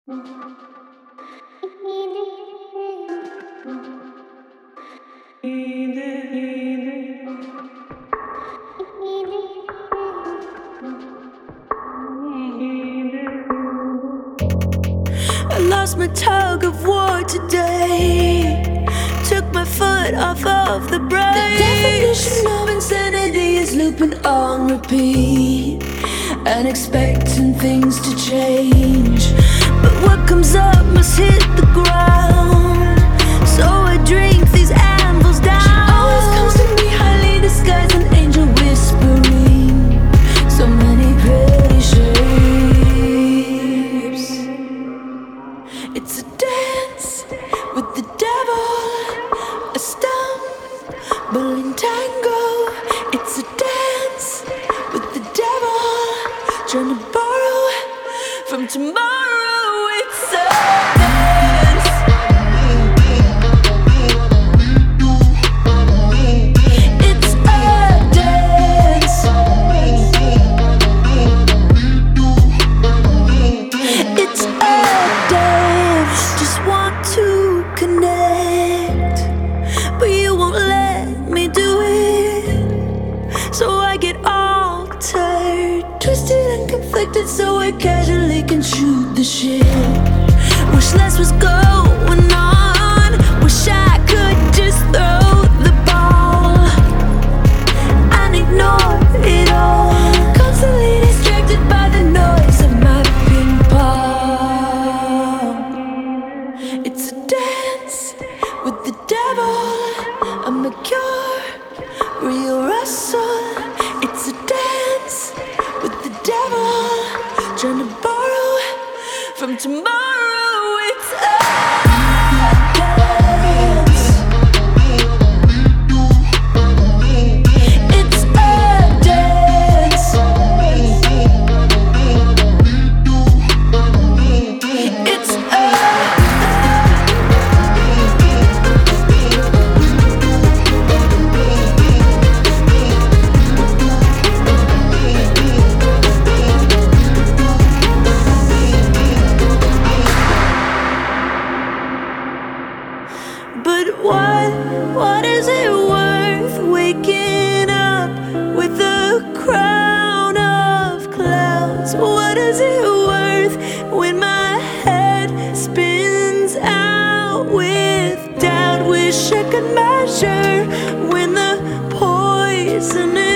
I lost my tug of war today. Took my foot off of the brakes. The definition of insanity is looping on repeat and expecting things to change. But what comes up must hit the ground. So I drink these anvils down. She always comes to me highly disguised, an angel whispering so many pretty shapes. It's a dance with the devil, a stumbling tango. It's a dance with the devil, trying to borrow from tomorrow. It's a dance. It's a dance. It's a dance. Just want to connect, but you won't let me do it. So I get altered, twisted and conflicted, so I casually can shoot the shit. Wish less was going on. Wish I could just throw the ball and ignore it all. Constantly distracted by the noise of my ping pong. It's a dance with the devil, a mercurial rustle. It's a dance with the devil, trying to borrow from tomorrow. It's a dance. It's a dance. It's a But what is it worth waking up with a crown of clouds? What is it worth when my head spins out with doubt? Wish I could measure when the poison